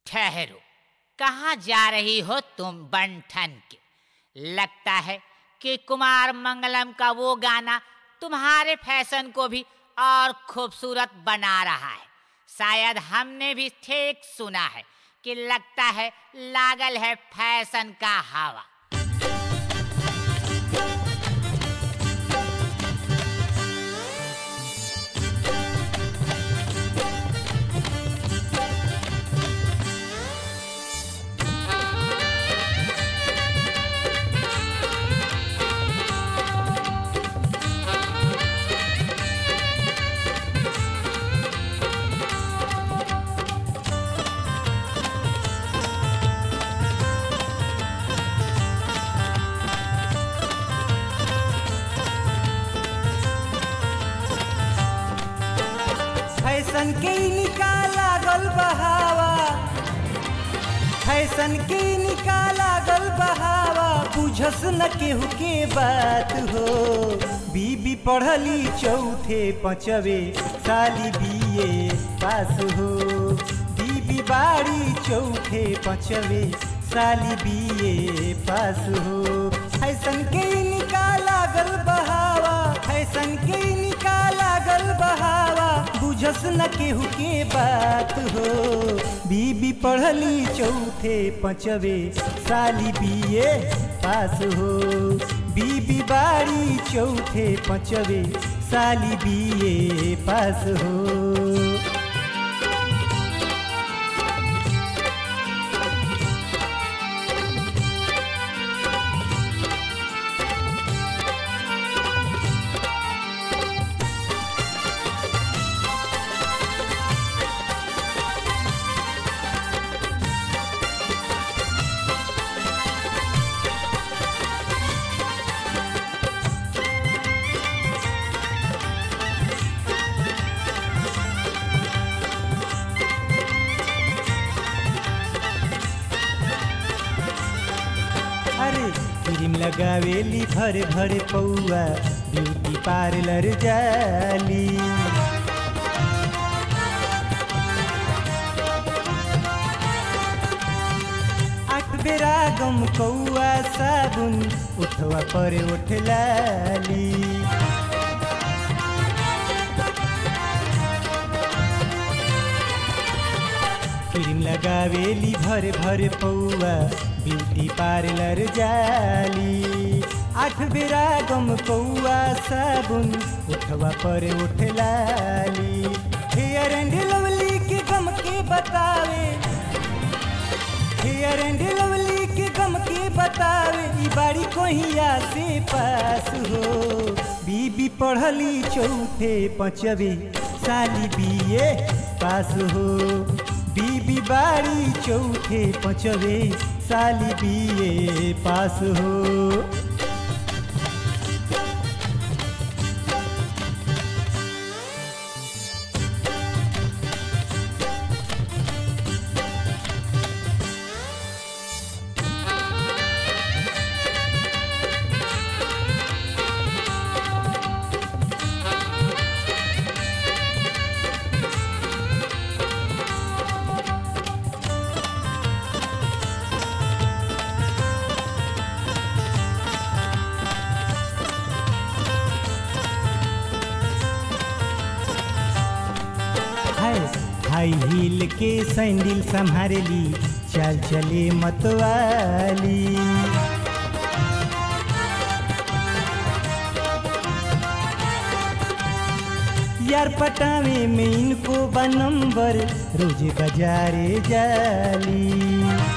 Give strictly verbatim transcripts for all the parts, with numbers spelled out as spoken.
ठहरो, कहाँ जा रही हो तुम बंठन के? लगता है कि कुमार मंगलम का वो गाना तुम्हारे फैशन को भी और खूबसूरत बना रहा है। शायद हमने भी ठीक सुना है कि लगता है लागल है फैशन का हवा। फैशन के निकाला गल बहावा, फैशन के निकाला गल बहावा, बुझस न केहू के बात हो। बीबी पढ़ली चौथे पांचवे साली बीए पास हो। बीबी बाड़ी चौथे पांचवे साली बीए पास हो। फैशन के निकाला गल बहावा, फैशन के निकाला गल बहावा, बुझस न केहू के बात हो। बीबी पढ़ली चौथे पांचवे साली बीए पास हो। बीबी बाड़ी चौथे पांचवे साली बीए पास हो। अरे क्रीम लगावेली भर भर पौआ, ब्यूटी पार्लर जाली। आठ बेरा गम कौआ साबुन, उठवा पर उठ लाली। क्रीम लगावेली भर भर पौआ, ब्यूटी पार्लर जाली। आठ बेरा गम कौआ साबुन, उठवा पर उठ लाली। हेयर एंड लवली के गम के बतावे, हेयर एंड लवली के गम के बतावे, ई बाड़ी कोहिया से पास हो। बीबी पढ़ली चौथे पांचवे साली बीए पास हो। बीबी बाड़ी चौथे पांचवे साली बीए पास हो। हाई हील के सैंडल संभारेली, चल चले मतवाली। यार पटावे में इनको बनंबर, रोज बाजारे जाली।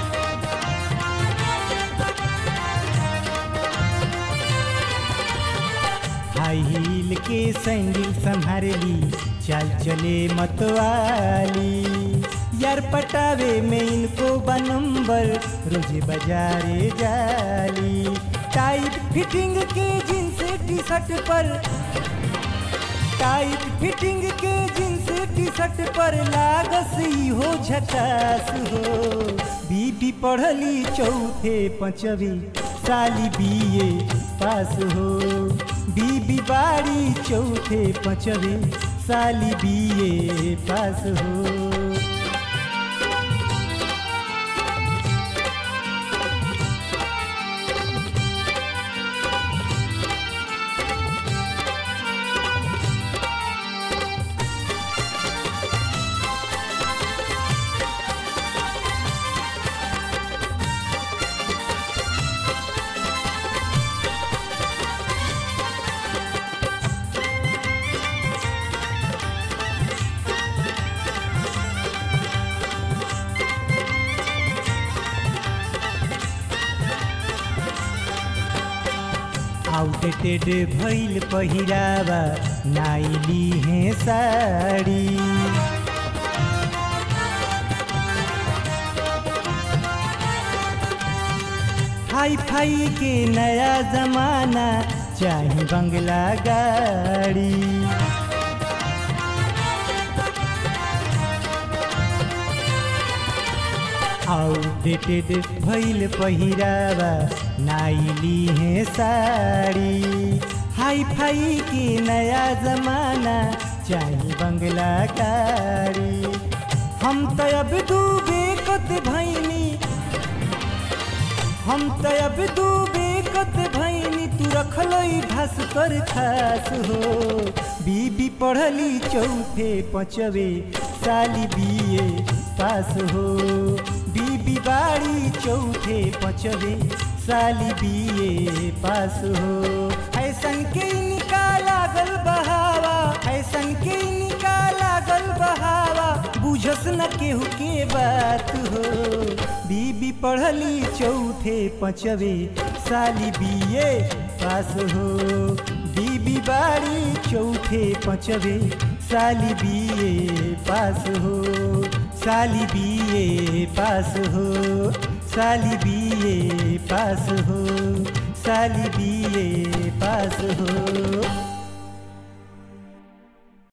हाई हील के सैंडल संभारेली, चल चले मतवाली। यार पटावे में इनको बनंबर, रोज बाजारे जाली। टाइट फिटिंग के जींस टी शर्ट पर, टाइट फिटिंग के जींस टी शर्ट पर लागस ही हो झकास हो। बीबी पढ़ली चौथे पांचवी साली बीए पास हो। बीबी बाड़ी चौथे पांचवी साली बीए पास हो। आउटडेटेड भइल पहिरावा नाइली है साड़ी। हाई फाई के नया जमाना चाही बंगला गाड़ी। आउटडेटेड भइल पहिरावा नाइली है साड़ी। हाई फाई के नया जमाना चाही बंगला गाड़ी। हम तो अब डूबे कत भैनी हम तो अब डूबे कत भैनी तू रखलई भास्कर खास हो। बीबी पढ़ली चौथे पचवे साली बीए पास हो। बीबी बाड़ी चौथे पचवे साली बीए पास हो। ऐसन के निकाल लागल बहावा ऐसन के निकाल लागल बहावा बुझस न केहू के बात हो। बीबी पढ़ली चौथे पचवे साली बीए पास हो। बीबी बाड़ी चौथे पचवे साली बीए पास हो। साली बीए पास हो साली बीए पास हो साली बीए पास हो।